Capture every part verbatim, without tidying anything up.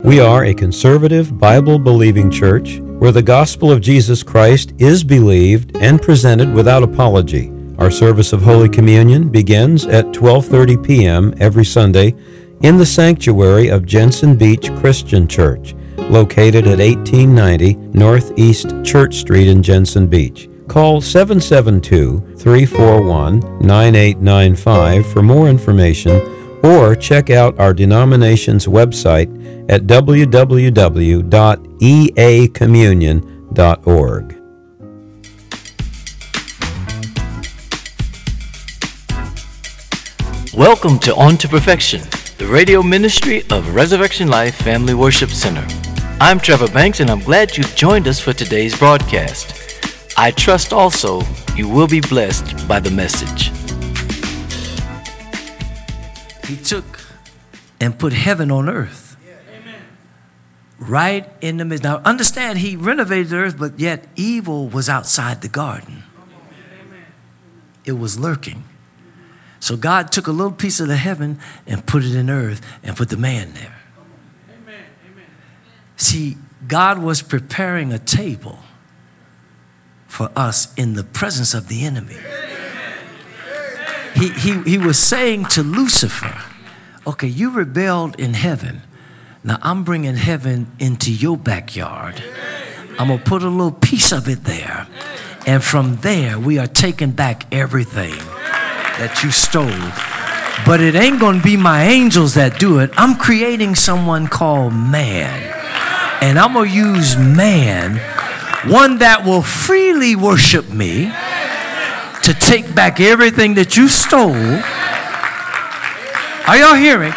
We are a conservative, Bible-believing church where the gospel of Jesus Christ is believed and presented without apology. Our service of Holy Communion begins at twelve thirty p.m. every Sunday in the sanctuary of Jensen Beach Christian Church, located at eighteen ninety Northeast Church Street in Jensen Beach. Call seven seven two, three four one, nine eight nine five for more information, or check out our denomination's website at w w w dot e a communion dot org. Welcome to On to Perfection, the radio ministry of Resurrection Life Family Worship Center. I'm Trevor Banks, and I'm glad you've joined us for today's broadcast. I trust also you will be blessed by the message. He took and put heaven on earth. Right in the midst. Now, understand, he renovated the earth, but yet evil was outside the garden. It was lurking. So God took a little piece of the heaven and put it in earth and put the man there. See, God was preparing a table for us in the presence of the enemy. He, he, he was saying to Lucifer, okay, you rebelled in heaven. Now I'm bringing heaven into your backyard. I'm going to put a little piece of it there. And from there, we are taking back everything that you stole. But it ain't going to be my angels that do it. I'm creating someone called man. And I'm going to use man, one that will freely worship me, to take back everything that you stole. Are y'all hearing?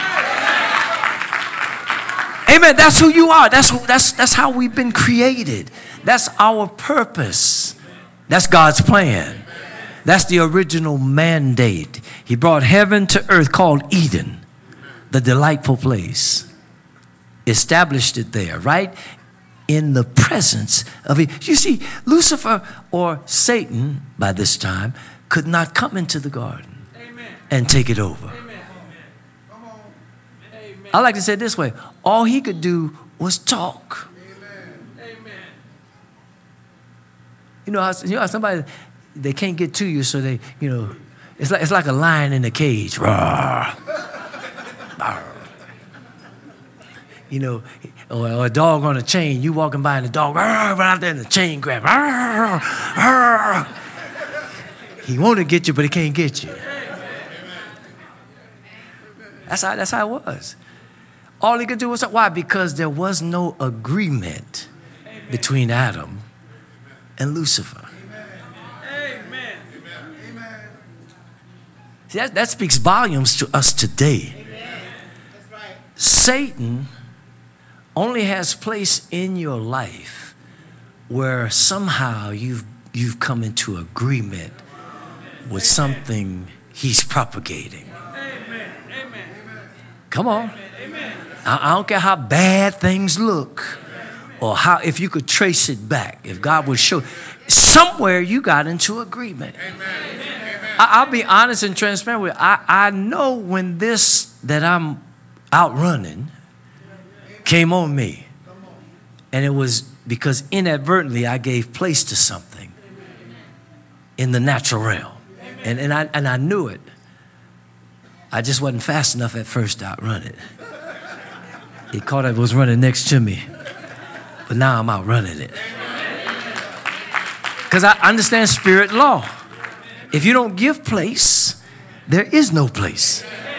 Amen. That's who you are. That's, who, that's, that's how we've been created. That's our purpose. That's God's plan. That's the original mandate. He brought heaven to earth, called Eden, the delightful place. Established it there, right? In the presence of it. You see, Lucifer or Satan, by this time, could not come into the garden and take it over. I like to say it this way. All he could do was talk. Amen. You know how, you know how somebody, they can't get to you, so they, you know, it's like, it's like a lion in a cage. Rawr. Rawr. You know, or, or a dog on a chain. You walking by and the dog, rawr, right out there and the chain grab. Rawr, rawr. He want to get you, but he can't get you. That's how, that's how it was. All he could do was, why? Because there was no agreement between Adam and Lucifer. Amen. See, that, that speaks volumes to us today. Satan only has place in your life where somehow you've, you've come into agreement with something he's propagating. Come on. I don't care how bad things look, or how, if you could trace it back, if God would show, somewhere you got into agreement. I, I'll be honest and transparent with you. I, I know when this that I'm out running came on me, and it was because inadvertently I gave place to something in the natural realm, and, and, I, and I knew it. I just wasn't fast enough at first to outrun it. It caught it was running next to me. But now I'm outrunning it. Because I understand spirit law. If you don't give place, there is no place.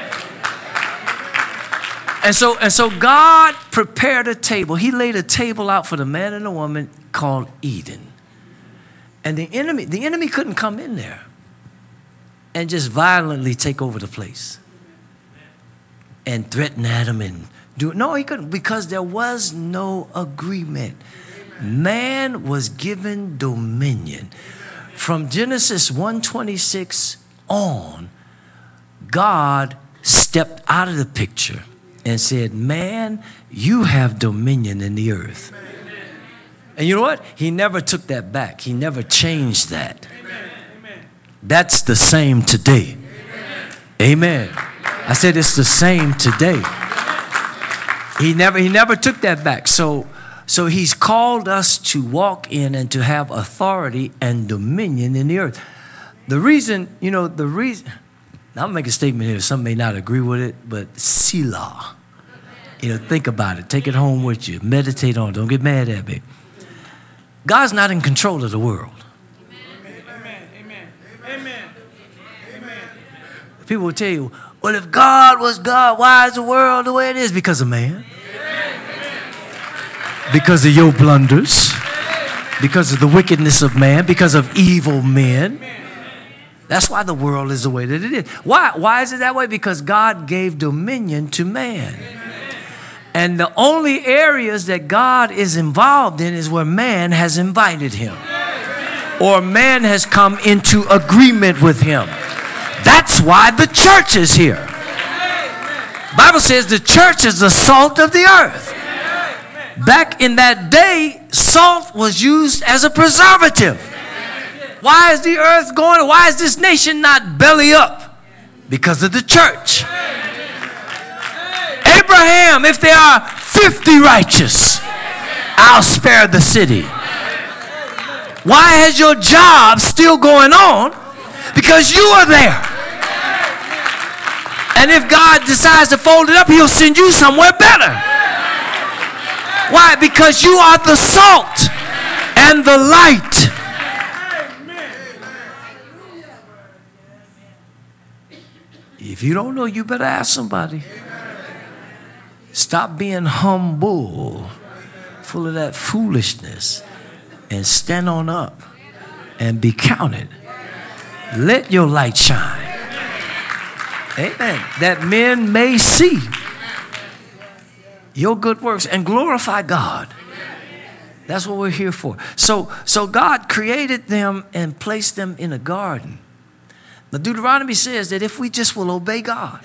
And so, and so God prepared a table. He laid a table out for the man and the woman called Eden. And the enemy, the enemy couldn't come in there and just violently take over the place and threaten Adam and do it. No, he couldn't, because there was no agreement. Man was given dominion. From Genesis one twenty-six on, God stepped out of the picture and said, man, you have dominion in the earth. And you know what? He never took that back. He never changed that. That's the same today. Amen. I said it's the same today. He never, he never took that back. So, so he's called us to walk in and to have authority and dominion in the earth. The reason, you know, the reason, now I'm going to make a statement here. Some may not agree with it, but Selah. You know, think about it. Take it home with you. Meditate on it. Don't get mad at me. God's not in control of the world. Amen. Amen. Amen. Amen. People will tell you, well, if God was God, why is the world the way it is? Because of man. Because of your blunders. Because of the wickedness of man. Because of evil men. That's why the world is the way that it is. Why? Why is it that way? Because God gave dominion to man. And the only areas that God is involved in is where man has invited him. Or man has come into agreement with him. That's why the church is here. The Bible says the church is the salt of the earth. Back in that day, salt was used as a preservative. Why is the earth going? Why is this nation not belly up? Because of the church. Abraham, if there are fifty righteous, I'll spare the city. Why has your job still going on? Because you are there. And if God decides to fold it up, he'll send you somewhere better. Why? Because you are the salt and the light. If you don't know, you better ask somebody. Stop being humble, full of that foolishness, and stand on up and be counted. Let your light shine. Amen. That men may see your good works and glorify God. That's what we're here for. So, so God created them and placed them in a garden. Now, Deuteronomy says that if we just will obey God.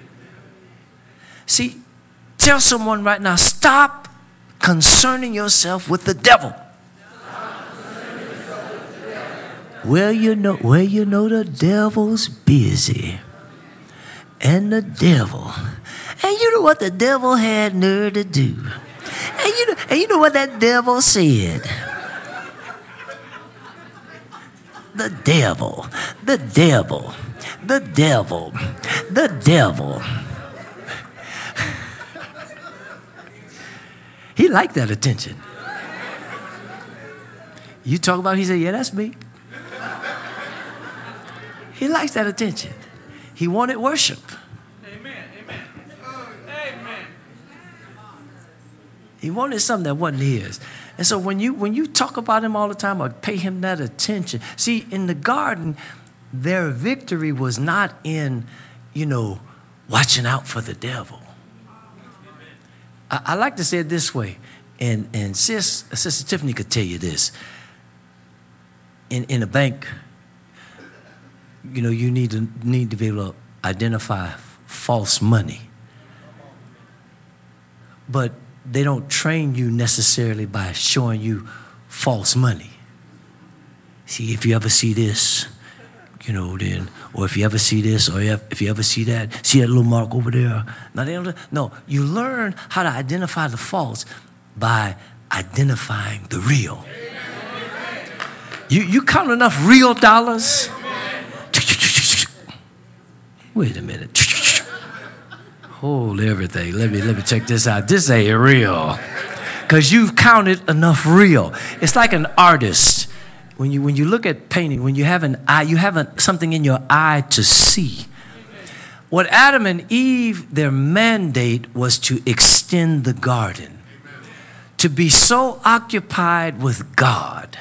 See, tell someone right now, stop concerning yourself with the devil. Well, you know, well, you know the devil's busy. And the devil. And you know what the devil had nerve to do. And you know, and you know what that devil said. The devil, the devil, the devil, the devil. He liked that attention. You talk about it, he said, yeah, that's me. He likes that attention. He wanted worship. Amen. Amen. Amen. He wanted something that wasn't his. And so when you when you talk about him all the time or pay him that attention, see, in the garden, their victory was not in, you know, watching out for the devil. I, I like to say it this way, and and sis, Sister Tiffany could tell you this. In in a bank, you know, you need to need to be able to identify false money. But they don't train you necessarily by showing you false money. See, if you ever see this, you know, then, or if you ever see this, or if you ever see that, see that little mark over there. No, they don't, no, you learn how to identify the false by identifying the real. You, you count enough real dollars. Wait a minute. Hold everything. Let me let me check this out. This ain't real. Because you've counted enough real. It's like an artist. When you when you look at painting, when you have an eye, you have a, something in your eye to see. What Adam and Eve, their mandate was to extend the garden. To be so occupied with God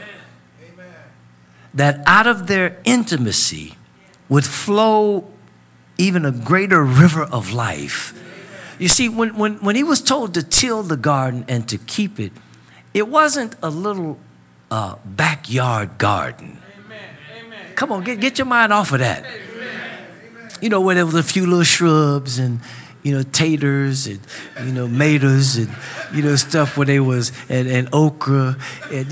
that out of their intimacy would flow even a greater river of life. You see, when, when, when he was told to till the garden and to keep it, it wasn't a little uh, backyard garden. Amen. Amen. Come on, get, get your mind off of that. Amen. You know, where there was a few little shrubs and, you know, taters and, you know, maters and, you know, stuff where they was, and, and okra. And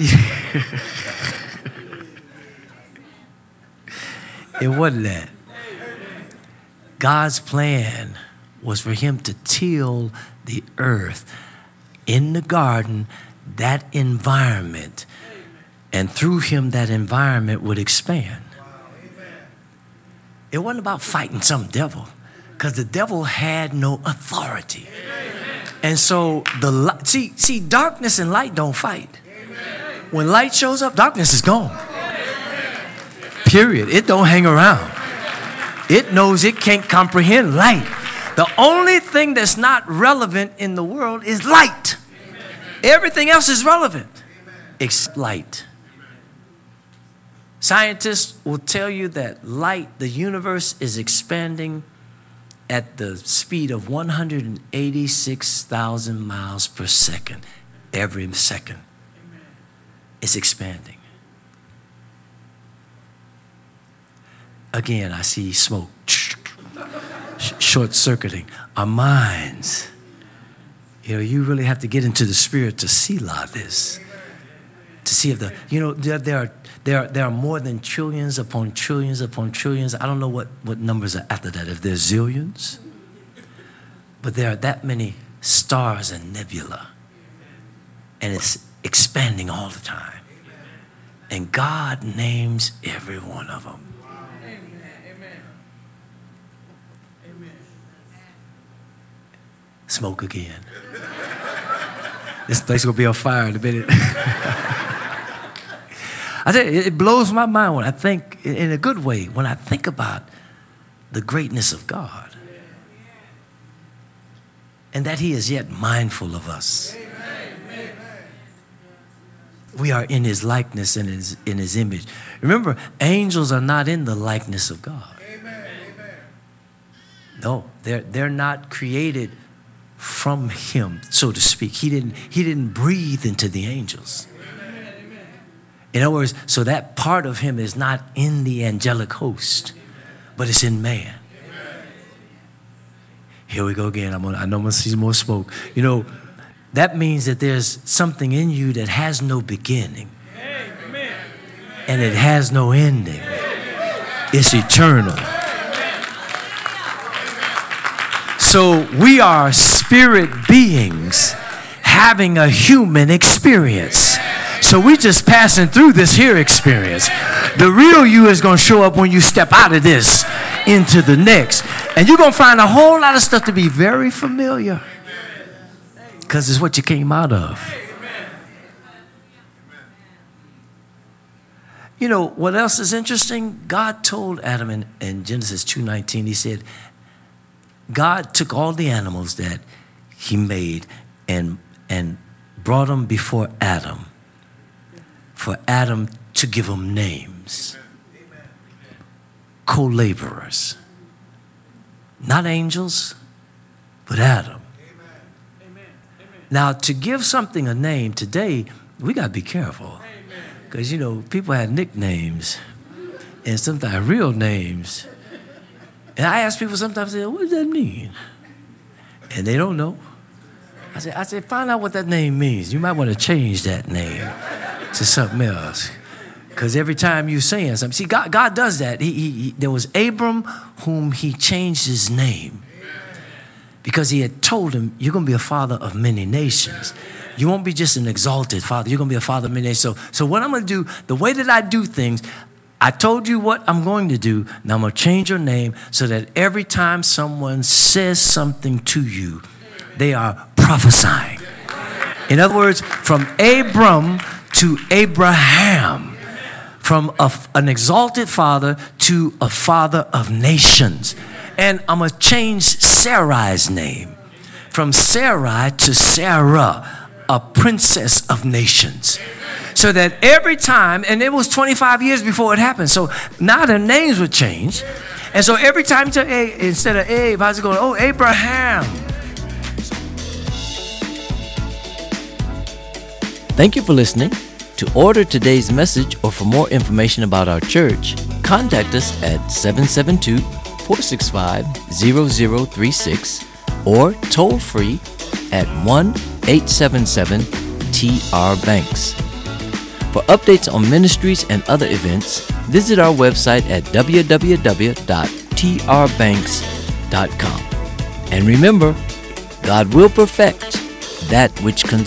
it wasn't that. God's plan was for him to till the earth, in the garden, that environment, and through him that environment would expand. It wasn't about fighting some devil, because the devil had no authority. And so the light, see, see, darkness and light don't fight. When light shows up, darkness is gone. Period. It don't hang around. It knows it can't comprehend light. The only thing that's not relevant in the world is light. Everything else is relevant except light. Scientists will tell you that light, the universe is expanding at the speed of one hundred eighty-six thousand miles per second. Every second. It's expanding. Again, I see smoke. Short-circuiting. Our minds. You know, you really have to get into the spirit to see a lot of this. To see if the, you know, there, there are there are, there are more than trillions upon trillions upon trillions. I don't know what, what numbers are after that, if there's zillions. But there are that many stars and nebula. And it's expanding all the time. And God names every one of them. Smoke again. This place will be on fire in a minute. I tell you, it blows my mind when I think, in a good way, when I think about the greatness of God. And that he is yet mindful of us. We are in his likeness and his, in his image. Remember, angels are not in the likeness of God. No, they're, they're not created from him, so to speak. He didn't, he didn't breathe into the angels. In other words, so that part of him is not in the angelic host, but it's in man. Here we go again. I'm gonna, I know I'm going to see more smoke. You know, that means that there's something in you that has no beginning. And it has no ending. It's eternal. So we are spirit beings having a human experience. So we just passing through this here experience. The real you is going to show up when you step out of this into the next. And you're going to find a whole lot of stuff to be very familiar. Because it's what you came out of. You know, what else is interesting? God told Adam in, in Genesis two nineteen, he said, God took all the animals that he made and, and brought them before Adam for Adam to give them names. Co-laborers. Not angels, but Adam. Now, to give something a name today, we got to be careful. Because, you know, people have nicknames and sometimes real names. And I ask people sometimes, I say, what does that mean? And they don't know. I say, I say, find out what that name means. You might want to change that name to something else. Because every time you're saying something, see, God, God does that. He, he, he, there was Abram whom he changed his name. Because he had told him, you're going to be a father of many nations. You won't be just an exalted father. You're going to be a father of many nations. So, so what I'm going to do, the way that I do things, I told you what I'm going to do. Now I'm going to change your name so that every time someone says something to you, they are prophesying. In other words, from Abram to Abraham, from a, an exalted father to a father of nations. And I'm going to change Sarai's name from Sarai to Sarah, a princess of nations. So that every time, and it was twenty-five years before it happened, so now their names would change. And so every time you tell, hey, instead of Abe, how's it going? Oh, Abraham. Thank you for listening. To order today's message or for more information about our church, contact us at seven seven two, four six five, zero zero three six or toll free at one eight seven seven T R Banks. For updates on ministries and other events, visit our website at w w w dot t r banks dot com. And remember, God will perfect that which concerns